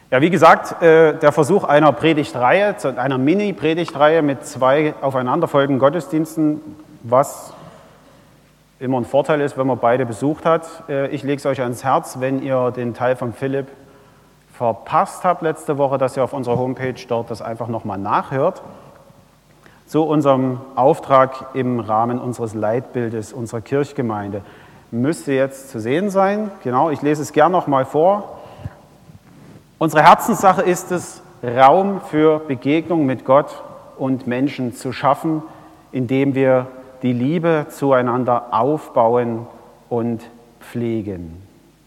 Ja, wie gesagt, der Versuch einer Predigtreihe, einer Mini-Predigtreihe mit 2 aufeinanderfolgenden Gottesdiensten, was immer ein Vorteil ist, wenn man beide besucht hat. Ich lege es euch ans Herz, wenn ihr den Teil von Philipp verpasst habt letzte Woche, dass ihr auf unserer Homepage dort das einfach nochmal nachhört. Zu unserem Auftrag im Rahmen unseres Leitbildes, unserer Kirchgemeinde. Müsste jetzt zu sehen sein. Genau, ich lese es gern nochmal vor. Unsere Herzenssache ist es, Raum für Begegnung mit Gott und Menschen zu schaffen, indem wir die Liebe zueinander aufbauen und pflegen.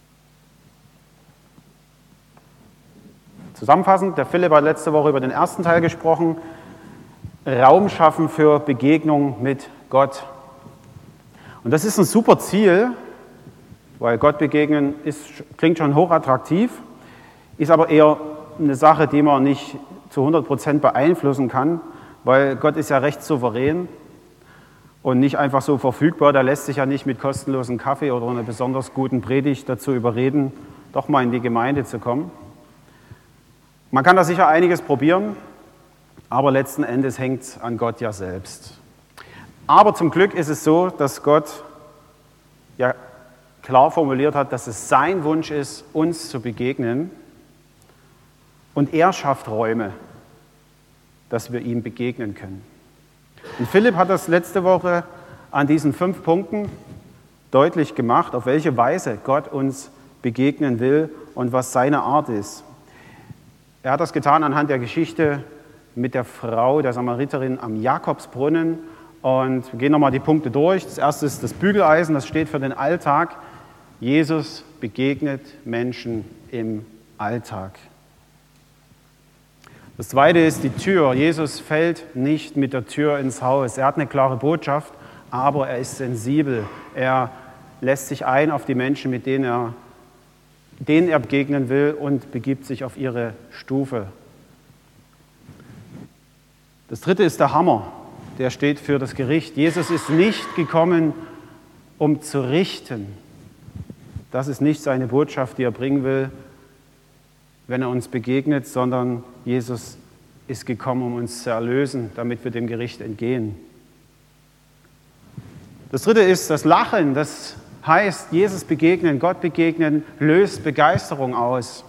Zusammenfassend, der Philipp hat letzte Woche über den ersten Teil gesprochen, Raum schaffen für Begegnung mit Gott. Und das ist ein super Ziel, weil Gott begegnen klingt schon hochattraktiv, ist aber eher eine Sache, die man nicht zu 100% beeinflussen kann, weil Gott ist ja recht souverän und nicht einfach so verfügbar. Der lässt sich ja nicht mit kostenlosem Kaffee oder einer besonders guten Predigt dazu überreden, doch mal in die Gemeinde zu kommen. Man kann da sicher einiges probieren, aber letzten Endes hängt es an Gott ja selbst. Aber zum Glück ist es so, dass Gott ja klar formuliert hat, dass es sein Wunsch ist, uns zu begegnen. Und er schafft Räume, dass wir ihm begegnen können. Und Philipp hat das letzte Woche an diesen 5 Punkten deutlich gemacht, auf welche Weise Gott uns begegnen will und was seine Art ist. Er hat das getan anhand der Geschichte mit der Frau, der Samariterin am Jakobsbrunnen. Und wir gehen nochmal die Punkte durch. Das erste ist das Bügeleisen, das steht für den Alltag. Jesus begegnet Menschen im Alltag. Das zweite ist die Tür. Jesus fällt nicht mit der Tür ins Haus. Er hat eine klare Botschaft, aber er ist sensibel. Er lässt sich ein auf die Menschen, mit denen er begegnen will und begibt sich auf ihre Stufe. Das dritte ist der Hammer. Der steht für das Gericht. Jesus ist nicht gekommen, um zu richten. Das ist nicht seine Botschaft, die er bringen will, wenn er uns begegnet, sondern Jesus ist gekommen, um uns zu erlösen, damit wir dem Gericht entgehen. Das dritte ist das Lachen. Das heißt, Jesus begegnen, Gott begegnen, löst Begeisterung aus.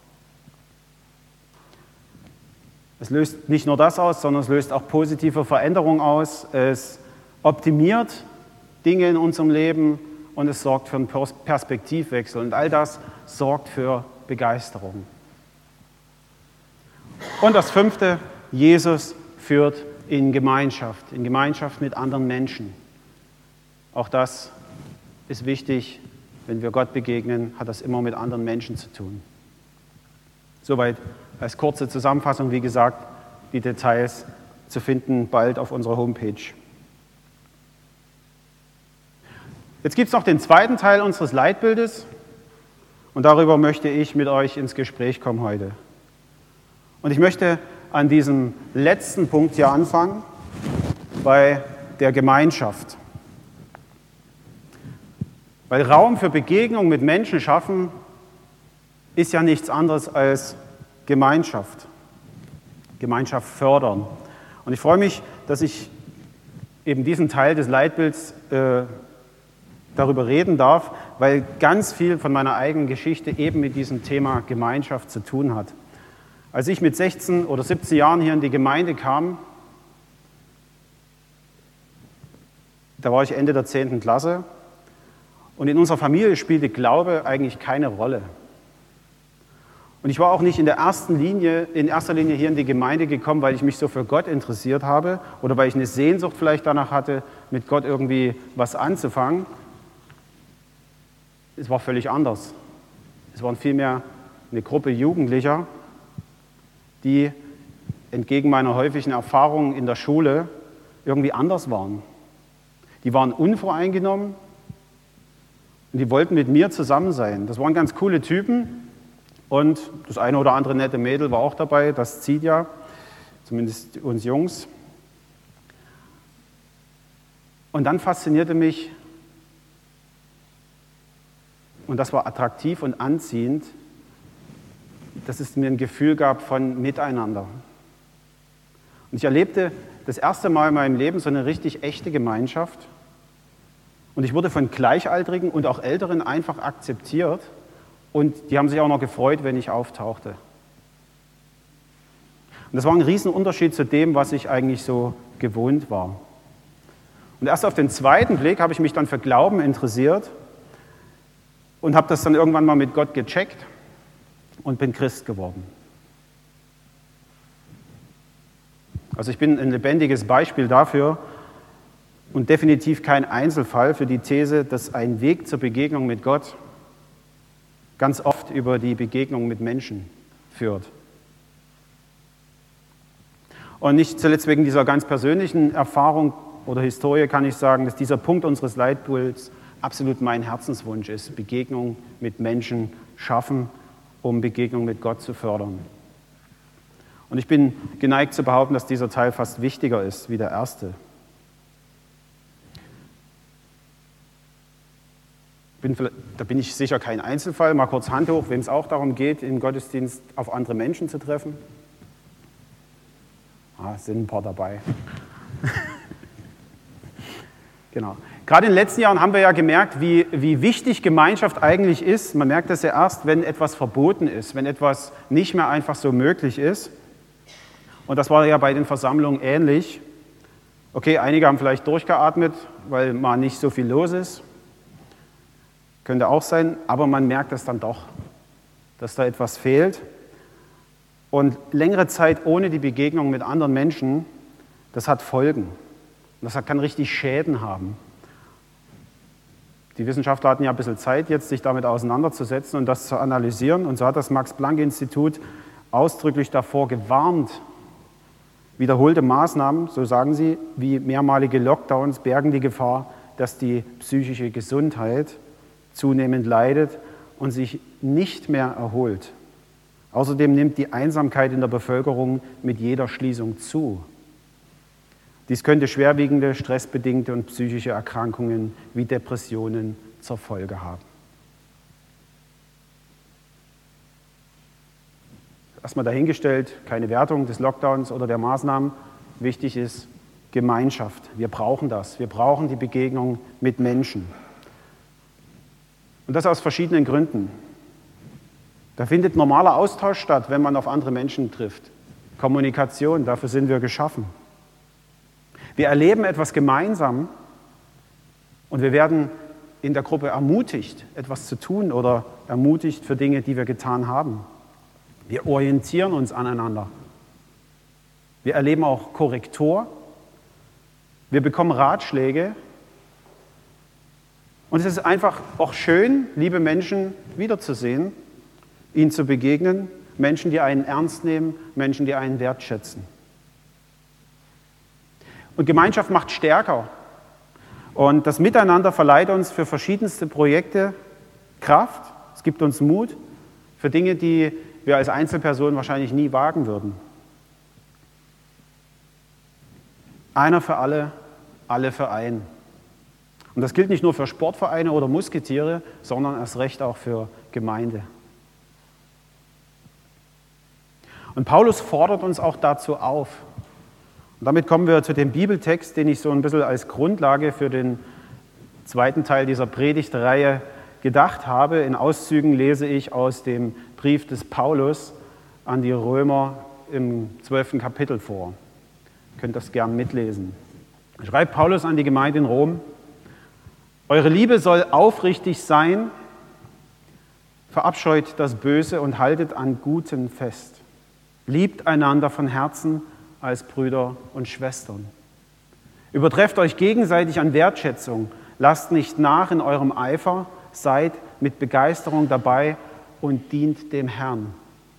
Es löst nicht nur das aus, sondern es löst auch positive Veränderung aus. Es optimiert Dinge in unserem Leben und es sorgt für einen Perspektivwechsel. Und all das sorgt für Begeisterung. Und das fünfte, Jesus führt in Gemeinschaft mit anderen Menschen. Auch das ist wichtig, wenn wir Gott begegnen, hat das immer mit anderen Menschen zu tun. Soweit als kurze Zusammenfassung, wie gesagt, die Details zu finden bald auf unserer Homepage. Jetzt gibt es noch den zweiten Teil unseres Leitbildes und darüber möchte ich mit euch ins Gespräch kommen heute. Und ich möchte an diesem letzten Punkt hier anfangen, bei der Gemeinschaft. Weil Raum für Begegnung mit Menschen schaffen ist ja nichts anderes als Gemeinschaft. Gemeinschaft fördern. Und ich freue mich, dass ich eben diesen Teil des Leitbilds darüber reden darf, weil ganz viel von meiner eigenen Geschichte eben mit diesem Thema Gemeinschaft zu tun hat. Als ich mit 16 oder 17 Jahren hier in die Gemeinde kam, da war ich Ende der 10. Klasse und in unserer Familie spielte Glaube eigentlich keine Rolle. Und ich war auch nicht in erster Linie hier in die Gemeinde gekommen, weil ich mich so für Gott interessiert habe oder weil ich eine Sehnsucht vielleicht danach hatte, mit Gott irgendwie was anzufangen. Es war völlig anders. Es waren vielmehr eine Gruppe Jugendlicher, die entgegen meiner häufigen Erfahrungen in der Schule irgendwie anders waren. Die waren unvoreingenommen und die wollten mit mir zusammen sein. Das waren ganz coole Typen und das eine oder andere nette Mädel war auch dabei, das zieht ja, zumindest uns Jungs. Und dann faszinierte mich, und das war attraktiv und anziehend, dass es mir ein Gefühl gab von Miteinander. Und ich erlebte das erste Mal in meinem Leben so eine richtig echte Gemeinschaft. Und ich wurde von Gleichaltrigen und auch Älteren einfach akzeptiert. Und die haben sich auch noch gefreut, wenn ich auftauchte. Und das war ein Riesenunterschied zu dem, was ich eigentlich so gewohnt war. Und erst auf den zweiten Blick habe ich mich dann für Glauben interessiert und habe das dann irgendwann mal mit Gott gecheckt und bin Christ geworden. Also ich bin ein lebendiges Beispiel dafür und definitiv kein Einzelfall für die These, dass ein Weg zur Begegnung mit Gott ganz oft über die Begegnung mit Menschen führt. Und nicht zuletzt wegen dieser ganz persönlichen Erfahrung oder Historie kann ich sagen, dass dieser Punkt unseres Leitbilds absolut mein Herzenswunsch ist, Begegnung mit Menschen schaffen, um Begegnung mit Gott zu fördern. Und ich bin geneigt zu behaupten, dass dieser Teil fast wichtiger ist wie der erste. Da bin ich sicher kein Einzelfall. Mal kurz Hand hoch, wem es auch darum geht, im Gottesdienst auf andere Menschen zu treffen. Sind ein paar dabei. Genau. Gerade in den letzten Jahren haben wir ja gemerkt, wie wichtig Gemeinschaft eigentlich ist. Man merkt das ja erst, wenn etwas verboten ist, wenn etwas nicht mehr einfach so möglich ist. Und das war ja bei den Versammlungen ähnlich. Okay, einige haben vielleicht durchgeatmet, weil mal nicht so viel los ist. Könnte auch sein, aber man merkt es dann doch, dass da etwas fehlt. Und längere Zeit ohne die Begegnung mit anderen Menschen, das hat Folgen. Das kann richtig Schäden haben. Die Wissenschaftler hatten ja ein bisschen Zeit, jetzt sich damit auseinanderzusetzen und das zu analysieren. Und so hat das Max-Planck-Institut ausdrücklich davor gewarnt. Wiederholte Maßnahmen, so sagen sie, wie mehrmalige Lockdowns bergen die Gefahr, dass die psychische Gesundheit zunehmend leidet und sich nicht mehr erholt. Außerdem nimmt die Einsamkeit in der Bevölkerung mit jeder Schließung zu. Dies könnte schwerwiegende, stressbedingte und psychische Erkrankungen wie Depressionen zur Folge haben. Erstmal dahingestellt, keine Wertung des Lockdowns oder der Maßnahmen. Wichtig ist Gemeinschaft. Wir brauchen das. Wir brauchen die Begegnung mit Menschen. Und das aus verschiedenen Gründen. Da findet normaler Austausch statt, wenn man auf andere Menschen trifft. Kommunikation, dafür sind wir geschaffen. Wir erleben etwas gemeinsam und wir werden in der Gruppe ermutigt, etwas zu tun oder ermutigt für Dinge, die wir getan haben. Wir orientieren uns aneinander. Wir erleben auch Korrektur. Wir bekommen Ratschläge. Und es ist einfach auch schön, liebe Menschen wiederzusehen, ihnen zu begegnen, Menschen, die einen ernst nehmen, Menschen, die einen wertschätzen. Und Gemeinschaft macht stärker. Und das Miteinander verleiht uns für verschiedenste Projekte Kraft. Es gibt uns Mut für Dinge, die wir als Einzelpersonen wahrscheinlich nie wagen würden. Einer für alle, alle für einen. Und das gilt nicht nur für Sportvereine oder Musketiere, sondern erst recht auch für Gemeinde. Und Paulus fordert uns auch dazu auf. Und damit kommen wir zu dem Bibeltext, den ich so ein bisschen als Grundlage für den zweiten Teil dieser Predigtreihe gedacht habe. In Auszügen lese ich aus dem Brief des Paulus an die Römer im 12. Kapitel vor. Ihr könnt das gern mitlesen. Schreibt Paulus an die Gemeinde in Rom: Eure Liebe soll aufrichtig sein, verabscheut das Böse und haltet an Guten fest. Liebt einander von Herzen als Brüder und Schwestern. Übertrefft euch gegenseitig an Wertschätzung, lasst nicht nach in eurem Eifer, seid mit Begeisterung dabei und dient dem Herrn.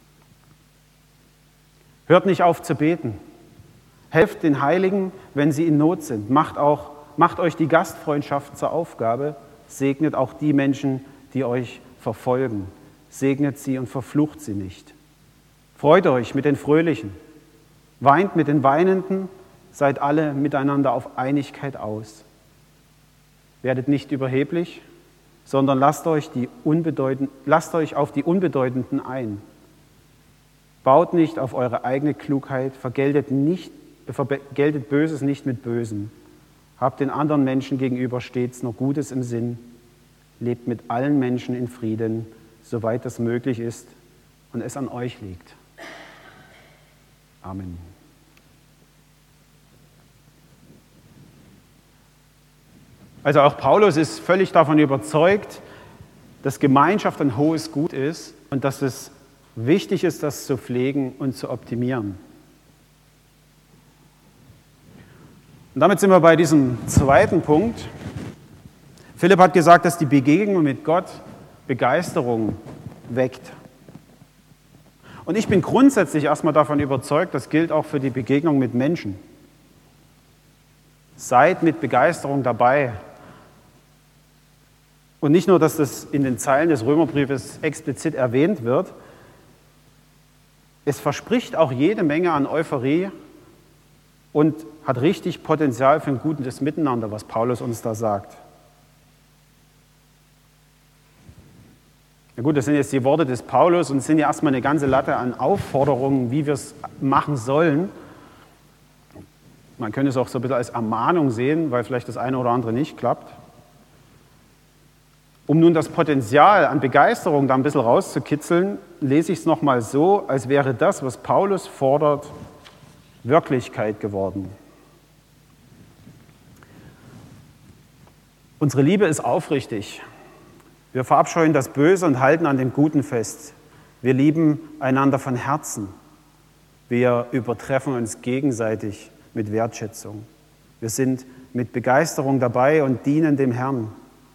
Hört nicht auf zu beten. Helft den Heiligen, wenn sie in Not sind. Macht euch die Gastfreundschaft zur Aufgabe. Segnet auch die Menschen, die euch verfolgen. Segnet sie und verflucht sie nicht. Freut euch mit den Fröhlichen. Weint mit den Weinenden. Seid alle miteinander auf Einigkeit aus. Werdet nicht überheblich, sondern lasst euch auf die Unbedeutenden ein. Baut nicht auf eure eigene Klugheit, vergeltet Böses nicht mit Bösem. Habt den anderen Menschen gegenüber stets nur Gutes im Sinn. Lebt mit allen Menschen in Frieden, soweit das möglich ist und es an euch liegt. Amen. Also auch Paulus ist völlig davon überzeugt, dass Gemeinschaft ein hohes Gut ist und dass es wichtig ist, das zu pflegen und zu optimieren. Und damit sind wir bei diesem zweiten Punkt. Philipp hat gesagt, dass die Begegnung mit Gott Begeisterung weckt. Und ich bin grundsätzlich erstmal davon überzeugt, das gilt auch für die Begegnung mit Menschen. Seid mit Begeisterung dabei. Und nicht nur, dass das in den Zeilen des Römerbriefes explizit erwähnt wird, es verspricht auch jede Menge an Euphorie und hat richtig Potenzial für ein gutes Miteinander, was Paulus uns da sagt. Na gut, das sind jetzt die Worte des Paulus und es sind ja erstmal eine ganze Latte an Aufforderungen, wie wir es machen sollen. Man könnte es auch so ein bisschen als Ermahnung sehen, weil vielleicht das eine oder andere nicht klappt. Um nun das Potenzial an Begeisterung da ein bisschen rauszukitzeln, lese ich es nochmal so, als wäre das, was Paulus fordert, Wirklichkeit geworden. Unsere Liebe ist aufrichtig. Wir verabscheuen das Böse und halten an dem Guten fest. Wir lieben einander von Herzen. Wir übertreffen uns gegenseitig mit Wertschätzung. Wir sind mit Begeisterung dabei und dienen dem Herrn.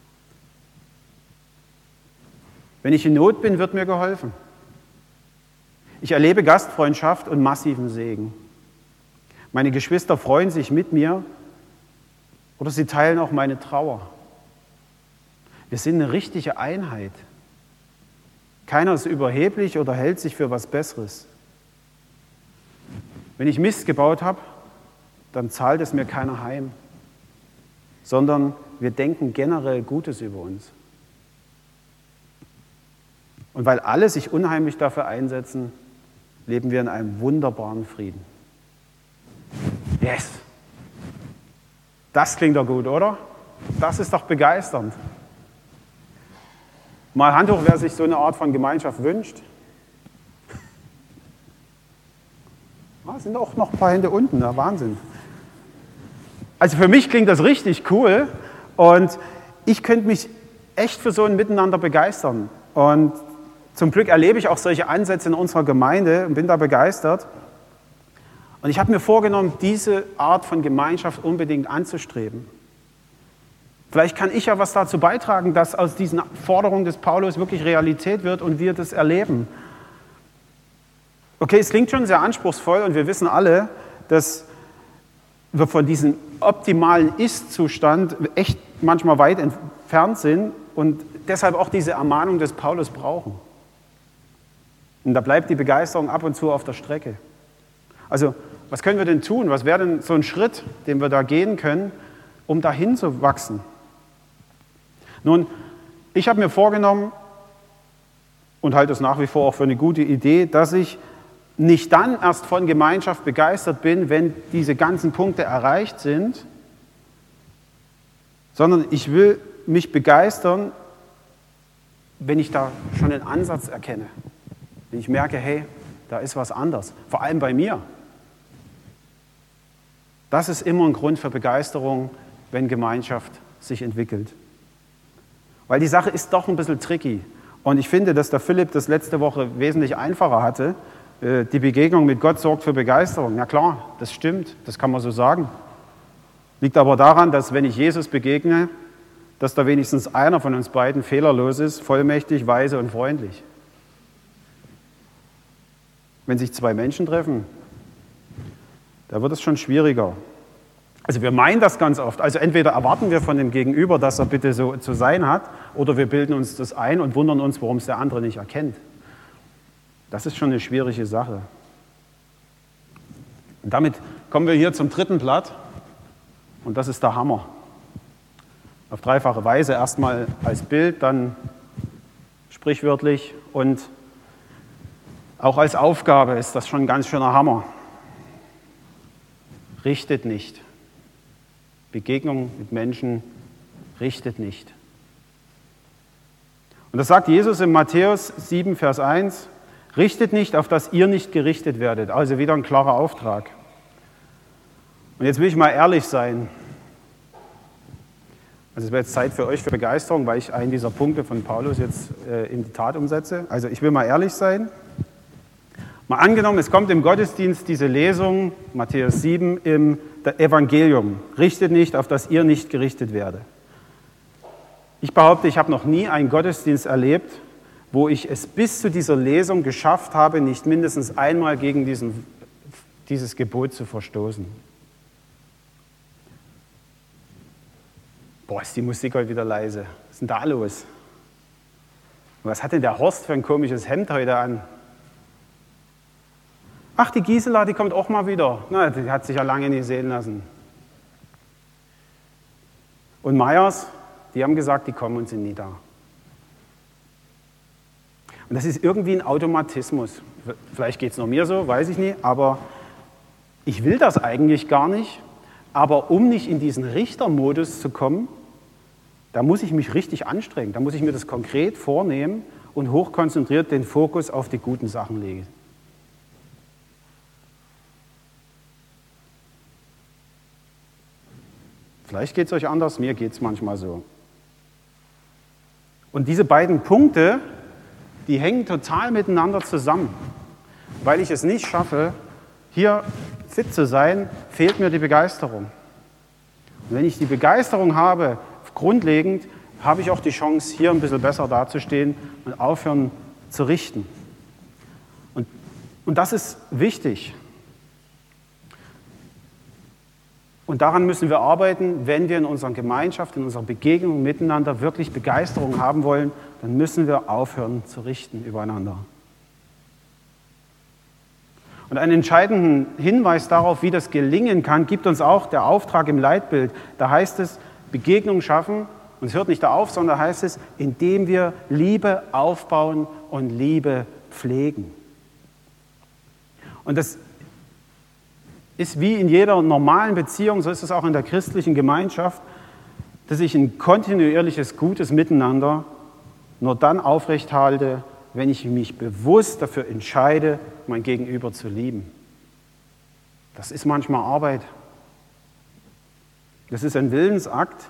Wenn ich in Not bin, wird mir geholfen. Ich erlebe Gastfreundschaft und massiven Segen. Meine Geschwister freuen sich mit mir oder sie teilen auch meine Trauer. Wir sind eine richtige Einheit. Keiner ist überheblich oder hält sich für was Besseres. Wenn ich Mist gebaut habe, dann zahlt es mir keiner heim, sondern wir denken generell Gutes über uns. Und weil alle sich unheimlich dafür einsetzen, leben wir in einem wunderbaren Frieden. Yes! Das klingt doch gut, oder? Das ist doch begeisternd. Mal Hand hoch, wer sich so eine Art von Gemeinschaft wünscht. Sind auch noch ein paar Hände unten, na Wahnsinn. Also für mich klingt das richtig cool und ich könnte mich echt für so ein Miteinander begeistern. Und zum Glück erlebe ich auch solche Ansätze in unserer Gemeinde und bin da begeistert. Und ich habe mir vorgenommen, diese Art von Gemeinschaft unbedingt anzustreben. Vielleicht kann ich ja was dazu beitragen, dass aus diesen Forderungen des Paulus wirklich Realität wird und wir das erleben. Okay, es klingt schon sehr anspruchsvoll und wir wissen alle, dass wir von diesem optimalen Ist-Zustand echt manchmal weit entfernt sind und deshalb auch diese Ermahnung des Paulus brauchen. Und da bleibt die Begeisterung ab und zu auf der Strecke. Also, was können wir denn tun? Was wäre denn so ein Schritt, den wir da gehen können, um dahin zu wachsen? Nun, ich habe mir vorgenommen und halte es nach wie vor auch für eine gute Idee, dass ich nicht dann erst von Gemeinschaft begeistert bin, wenn diese ganzen Punkte erreicht sind, sondern ich will mich begeistern, wenn ich da schon einen Ansatz erkenne. Wenn ich merke, hey, da ist was anders, vor allem bei mir. Das ist immer ein Grund für Begeisterung, wenn Gemeinschaft sich entwickelt. Weil die Sache ist doch ein bisschen tricky. Und ich finde, dass der Philipp das letzte Woche wesentlich einfacher hatte. Die Begegnung mit Gott sorgt für Begeisterung. Na klar, das stimmt, das kann man so sagen. Liegt aber daran, dass wenn ich Jesus begegne, dass da wenigstens einer von uns beiden fehlerlos ist, vollmächtig, weise und freundlich. Wenn sich zwei Menschen treffen, da wird es schon schwieriger. Also wir meinen das ganz oft. Also entweder erwarten wir von dem Gegenüber, dass er bitte so zu sein hat, oder wir bilden uns das ein und wundern uns, warum es der andere nicht erkennt. Das ist schon eine schwierige Sache. Und damit kommen wir hier zum dritten Blatt. Und das ist der Hammer. Auf dreifache Weise, erstmal als Bild, dann sprichwörtlich und Auch als Aufgabe ist das schon ein ganz schöner Hammer. Richtet nicht. Begegnung mit Menschen richtet nicht. Und das sagt Jesus in Matthäus 7, Vers 1. Richtet nicht, auf dass ihr nicht gerichtet werdet. Also wieder ein klarer Auftrag. Und jetzt will ich mal ehrlich sein. Also es wäre jetzt Zeit für euch für Begeisterung, weil ich einen dieser Punkte von Paulus jetzt in die Tat umsetze. Also ich will mal ehrlich sein. Mal angenommen, es kommt im Gottesdienst diese Lesung, Matthäus 7, im Evangelium. Richtet nicht, auf dass ihr nicht gerichtet werdet. Ich behaupte, ich habe noch nie einen Gottesdienst erlebt, wo ich es bis zu dieser Lesung geschafft habe, nicht mindestens einmal gegen dieses Gebot zu verstoßen. Boah, ist die Musik heute wieder leise. Was ist denn da los? Was hat denn der Horst für ein komisches Hemd heute an? Ach, die Gisela, die kommt auch mal wieder. Na, die hat sich ja lange nicht sehen lassen. Und Meyers, die haben gesagt, die kommen und sind nie da. Und das ist irgendwie ein Automatismus. Vielleicht geht es noch mir so, weiß ich nicht, aber ich will das eigentlich gar nicht. Aber um nicht in diesen Richtermodus zu kommen, da muss ich mich richtig anstrengen. Da muss ich mir das konkret vornehmen und hochkonzentriert den Fokus auf die guten Sachen legen. Vielleicht geht es euch anders, mir geht es manchmal so. Und diese beiden Punkte, die hängen total miteinander zusammen. Weil ich es nicht schaffe, hier fit zu sein, fehlt mir die Begeisterung. Und wenn ich die Begeisterung habe, grundlegend, habe ich auch die Chance, hier ein bisschen besser dazustehen und aufhören zu richten. Und das ist wichtig. Und daran müssen wir arbeiten, wenn wir in unserer Gemeinschaft, in unserer Begegnung miteinander wirklich Begeisterung haben wollen, dann müssen wir aufhören zu richten übereinander. Und einen entscheidenden Hinweis darauf, wie das gelingen kann, gibt uns auch der Auftrag im Leitbild. Da heißt es, Begegnung schaffen, und es hört nicht da auf, sondern da heißt es, indem wir Liebe aufbauen und Liebe pflegen. Und das ist wie in jeder normalen Beziehung, so ist es auch in der christlichen Gemeinschaft, dass ich ein kontinuierliches, gutes Miteinander nur dann aufrechthalte, wenn ich mich bewusst dafür entscheide, mein Gegenüber zu lieben. Das ist manchmal Arbeit. Das ist ein Willensakt.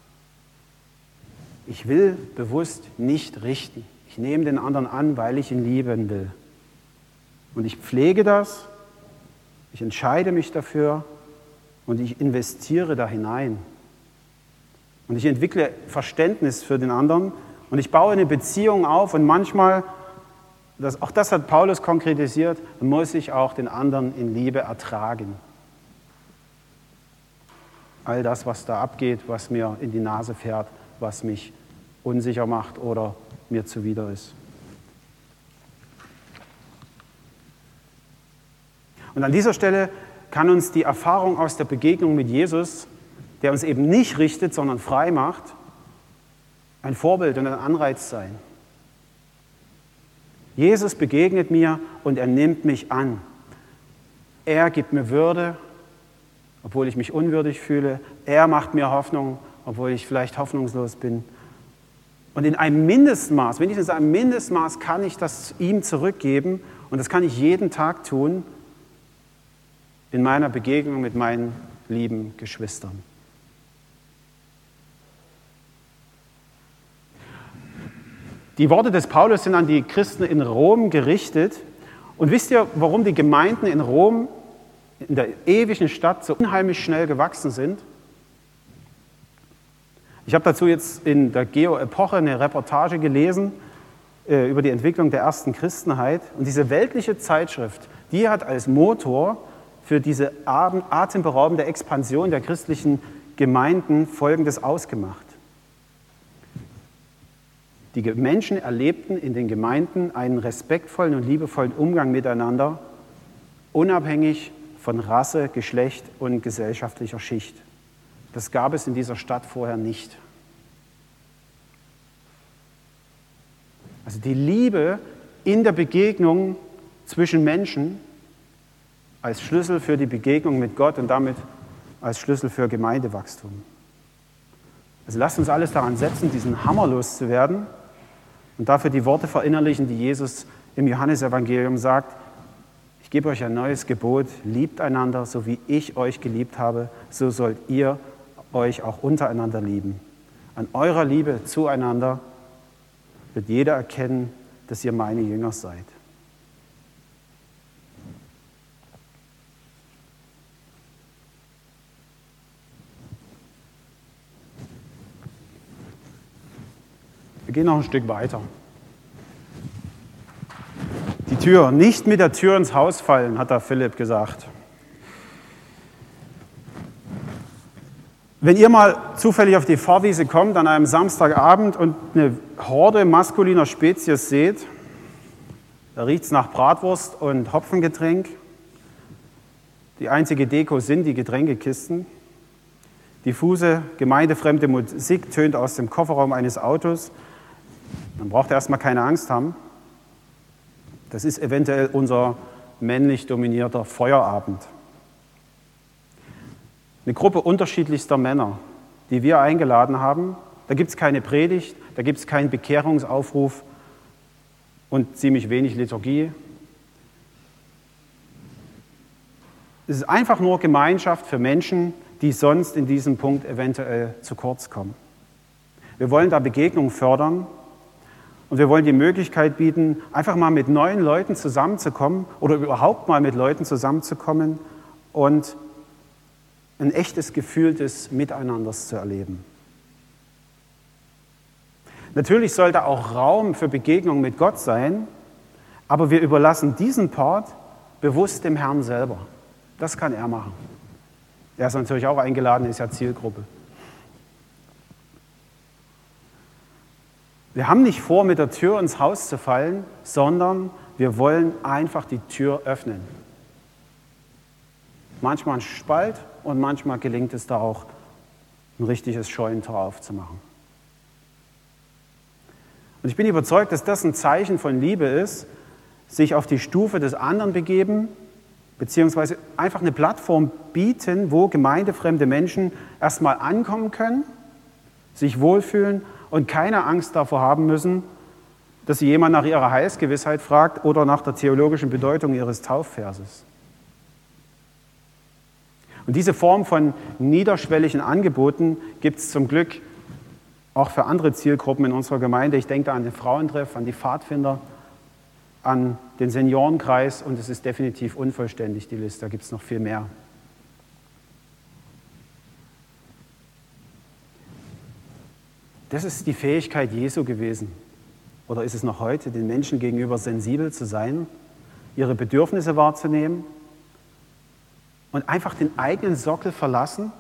Ich will bewusst nicht richten. Ich nehme den anderen an, weil ich ihn lieben will. Und ich pflege das, ich entscheide mich dafür und ich investiere da hinein. Und ich entwickle Verständnis für den anderen und ich baue eine Beziehung auf und manchmal, auch das hat Paulus konkretisiert, muss ich auch den anderen in Liebe ertragen. All das, was da abgeht, was mir in die Nase fährt, was mich unsicher macht oder mir zuwider ist. Und an dieser Stelle kann uns die Erfahrung aus der Begegnung mit Jesus, der uns eben nicht richtet, sondern frei macht, ein Vorbild und ein Anreiz sein. Jesus begegnet mir und er nimmt mich an. Er gibt mir Würde, obwohl ich mich unwürdig fühle. Er macht mir Hoffnung, obwohl ich vielleicht hoffnungslos bin. Und in einem Mindestmaß, wenigstens in einem Mindestmaß, kann ich das ihm zurückgeben. Und das kann ich jeden Tag tun in meiner Begegnung mit meinen lieben Geschwistern. Die Worte des Paulus sind an die Christen in Rom gerichtet. Und wisst ihr, warum die Gemeinden in Rom, in der ewigen Stadt, so unheimlich schnell gewachsen sind? Ich habe dazu jetzt in der Geo-Epoche eine Reportage gelesen über die Entwicklung der ersten Christenheit. Und diese weltliche Zeitschrift, die hat als Motor für diese atemberaubende Expansion der christlichen Gemeinden Folgendes ausgemacht. Die Menschen erlebten in den Gemeinden einen respektvollen und liebevollen Umgang miteinander, unabhängig von Rasse, Geschlecht und gesellschaftlicher Schicht. Das gab es in dieser Stadt vorher nicht. Also die Liebe in der Begegnung zwischen Menschen als Schlüssel für die Begegnung mit Gott und damit als Schlüssel für Gemeindewachstum. Also lasst uns alles daran setzen, diesen Hammer loszuwerden und dafür die Worte verinnerlichen, die Jesus im Johannesevangelium sagt: Ich gebe euch ein neues Gebot, liebt einander, so wie ich euch geliebt habe, so sollt ihr euch auch untereinander lieben. An eurer Liebe zueinander wird jeder erkennen, dass ihr meine Jünger seid. Wir gehen noch ein Stück weiter. Die Tür, nicht mit der Tür ins Haus fallen, hat da Philipp gesagt. Wenn ihr mal zufällig auf die Fahrwiese kommt an einem Samstagabend und eine Horde maskuliner Spezies seht, da riecht es nach Bratwurst und Hopfengetränk. Die einzige Deko sind die Getränkekisten. Diffuse, gemeindefremde Musik tönt aus dem Kofferraum eines Autos. Man braucht erstmal keine Angst haben. Das ist eventuell unser männlich dominierter Feuerabend. Eine Gruppe unterschiedlichster Männer, die wir eingeladen haben. Da gibt es keine Predigt, da gibt es keinen Bekehrungsaufruf und ziemlich wenig Liturgie. Es ist einfach nur Gemeinschaft für Menschen, die sonst in diesem Punkt eventuell zu kurz kommen. Wir wollen da Begegnung fördern. Und wir wollen die Möglichkeit bieten, einfach mal mit neuen Leuten zusammenzukommen oder überhaupt mal mit Leuten zusammenzukommen und ein echtes Gefühl des Miteinanders zu erleben. Natürlich sollte auch Raum für Begegnung mit Gott sein, aber wir überlassen diesen Part bewusst dem Herrn selber. Das kann er machen. Er ist natürlich auch eingeladen, ist ja Zielgruppe. Wir haben nicht vor, mit der Tür ins Haus zu fallen, sondern wir wollen einfach die Tür öffnen. Manchmal ein Spalt und manchmal gelingt es da auch, ein richtiges Scheunentor aufzumachen. Und ich bin überzeugt, dass das ein Zeichen von Liebe ist, sich auf die Stufe des anderen begeben, beziehungsweise einfach eine Plattform bieten, wo gemeindefremde Menschen erstmal ankommen können, sich wohlfühlen und keine Angst davor haben müssen, dass sie jemand nach ihrer Heilsgewissheit fragt oder nach der theologischen Bedeutung ihres Taufverses. Und diese Form von niederschwelligen Angeboten gibt es zum Glück auch für andere Zielgruppen in unserer Gemeinde. Ich denke an den Frauentreff, an die Pfadfinder, an den Seniorenkreis und es ist definitiv unvollständig, die Liste, da gibt es noch viel mehr. Das ist die Fähigkeit Jesu gewesen, oder ist es noch heute, den Menschen gegenüber sensibel zu sein, ihre Bedürfnisse wahrzunehmen und einfach den eigenen Sockel verlassen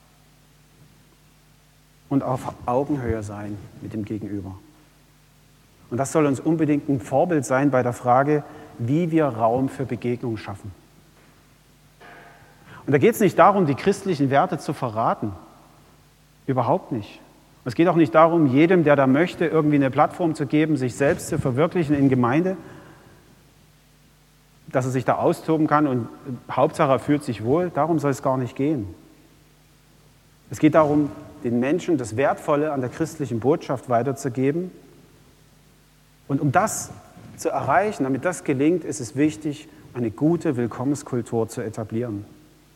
und auf Augenhöhe sein mit dem Gegenüber. Und das soll uns unbedingt ein Vorbild sein bei der Frage, wie wir Raum für Begegnung schaffen. Und da geht es nicht darum, die christlichen Werte zu verraten. Überhaupt nicht. Es geht auch nicht darum, jedem, der da möchte, irgendwie eine Plattform zu geben, sich selbst zu verwirklichen in Gemeinde, dass er sich da austoben kann und Hauptsache er fühlt sich wohl. Darum soll es gar nicht gehen. Es geht darum, den Menschen das Wertvolle an der christlichen Botschaft weiterzugeben. Und um das zu erreichen, damit das gelingt, ist es wichtig, eine gute Willkommenskultur zu etablieren.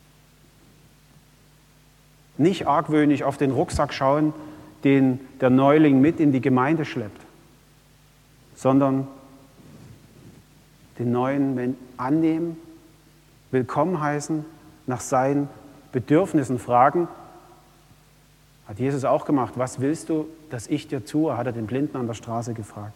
Nicht argwöhnisch auf den Rucksack schauen, den der Neuling mit in die Gemeinde schleppt, sondern den Neuen annehmen, willkommen heißen, nach seinen Bedürfnissen fragen. Hat Jesus auch gemacht. Was willst du, dass ich dir tue? Hat er den Blinden an der Straße gefragt.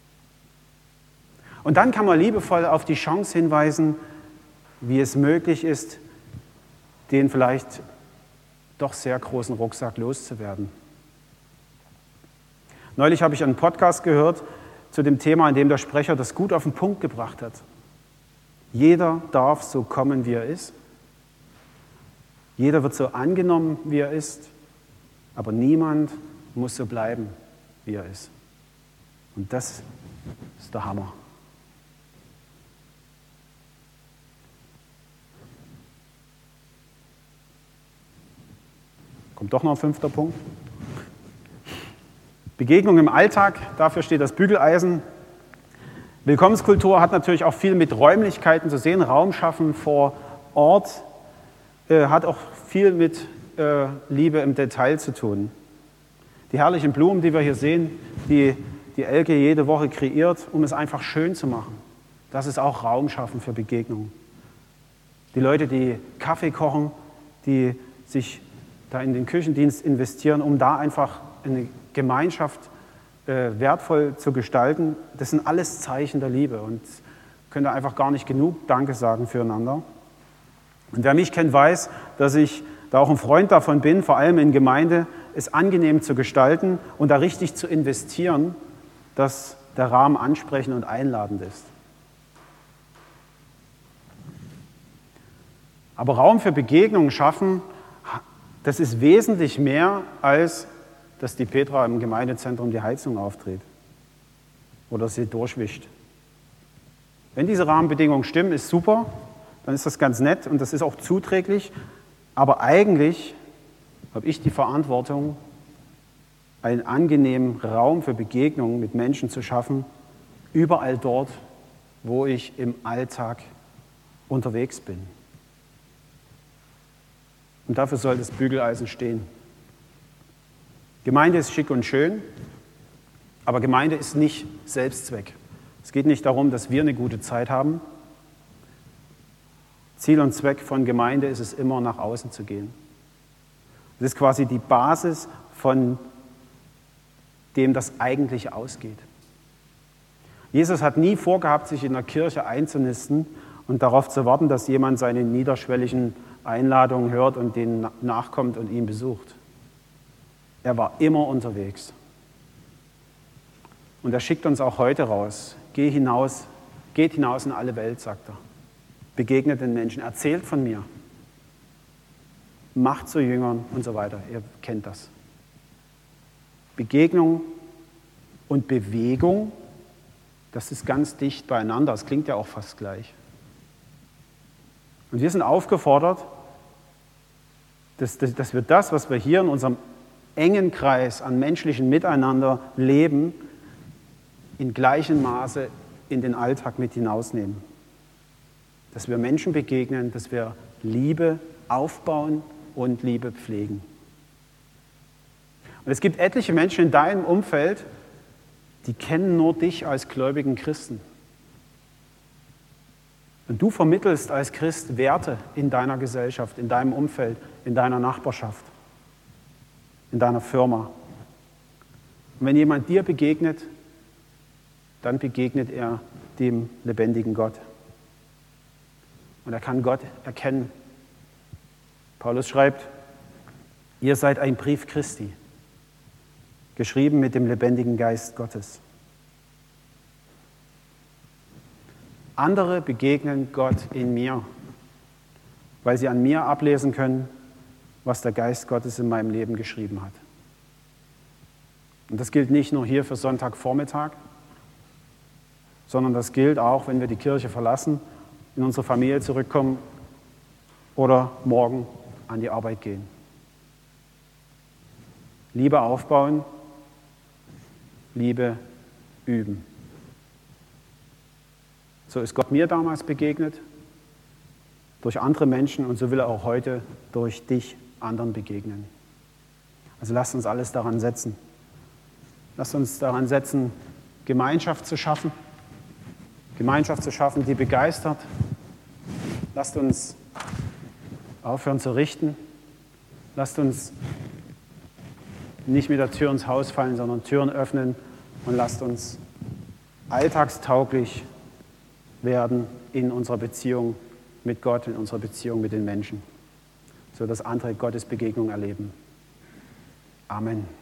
Und dann kann man liebevoll auf die Chance hinweisen, wie es möglich ist, den vielleicht doch sehr großen Rucksack loszuwerden. Neulich habe ich einen Podcast gehört zu dem Thema, in dem der Sprecher das gut auf den Punkt gebracht hat. Jeder darf so kommen, wie er ist. Jeder wird so angenommen, wie er ist. Aber niemand muss so bleiben, wie er ist. Und das ist der Hammer. Kommt doch noch ein 5. Punkt. Begegnung im Alltag, dafür steht das Bügeleisen. Willkommenskultur hat natürlich auch viel mit Räumlichkeiten zu sehen, Raum schaffen vor Ort, hat auch viel mit Liebe im Detail zu tun. Die herrlichen Blumen, die wir hier sehen, die Elke jede Woche kreiert, um es einfach schön zu machen. Das ist auch Raum schaffen für Begegnungen. Die Leute, die Kaffee kochen, die sich da in den Küchendienst investieren, um da einfach eine Gemeinschaft wertvoll zu gestalten, das sind alles Zeichen der Liebe und können da einfach gar nicht genug Danke sagen füreinander. Und wer mich kennt, weiß, dass ich da auch ein Freund davon bin, vor allem in Gemeinde, es angenehm zu gestalten und da richtig zu investieren, dass der Rahmen ansprechend und einladend ist. Aber Raum für Begegnungen schaffen, das ist wesentlich mehr, als dass die Petra im Gemeindezentrum die Heizung aufdreht oder sie durchwischt. Wenn diese Rahmenbedingungen stimmen, ist super, dann ist das ganz nett und das ist auch zuträglich. Aber eigentlich habe ich die Verantwortung, einen angenehmen Raum für Begegnungen mit Menschen zu schaffen, überall dort, wo ich im Alltag unterwegs bin. Und dafür soll das Bügeleisen stehen. Gemeinde ist schick und schön, aber Gemeinde ist nicht Selbstzweck. Es geht nicht darum, dass wir eine gute Zeit haben. Ziel und Zweck von Gemeinde ist es immer, nach außen zu gehen. Das ist quasi die Basis, von dem das eigentlich ausgeht. Jesus hat nie vorgehabt, sich in der Kirche einzunisten und darauf zu warten, dass jemand seine niederschwelligen Einladungen hört und denen nachkommt und ihn besucht. Er war immer unterwegs. Und er schickt uns auch heute raus. Geht hinaus in alle Welt, sagt er. Begegnet den Menschen, erzählt von mir. Macht zu Jüngern und so weiter. Ihr kennt das. Begegnung und Bewegung, das ist ganz dicht beieinander. Das klingt ja auch fast gleich. Und wir sind aufgefordert, dass wir das, was wir hier in unserem engen Kreis an menschlichem Miteinander leben, in gleichem Maße in den Alltag mit hinausnehmen. Dass wir Menschen begegnen, dass wir Liebe aufbauen und Liebe pflegen. Und es gibt etliche Menschen in deinem Umfeld, die kennen nur dich als gläubigen Christen. Und du vermittelst als Christ Werte in deiner Gesellschaft, in deinem Umfeld, in deiner Nachbarschaft, in deiner Firma. Und wenn jemand dir begegnet, dann begegnet er dem lebendigen Gott. Und er kann Gott erkennen. Paulus schreibt, ihr seid ein Brief Christi, geschrieben mit dem lebendigen Geist Gottes. Andere begegnen Gott in mir, weil sie an mir ablesen können, was der Geist Gottes in meinem Leben geschrieben hat. Und das gilt nicht nur hier für Sonntagvormittag, sondern das gilt auch, wenn wir die Kirche verlassen, in unsere Familie zurückkommen oder morgen an die Arbeit gehen. Liebe aufbauen, Liebe üben. So ist Gott mir damals begegnet, durch andere Menschen, und so will er auch heute durch dich anderen begegnen. Also lasst uns alles daran setzen. Lasst uns daran setzen, Gemeinschaft zu schaffen, die begeistert. Lasst uns aufhören zu richten. Lasst uns nicht mit der Tür ins Haus fallen, sondern Türen öffnen und lasst uns alltagstauglich werden in unserer Beziehung mit Gott, in unserer Beziehung mit den Menschen, sodass andere Gottes Begegnung erleben. Amen.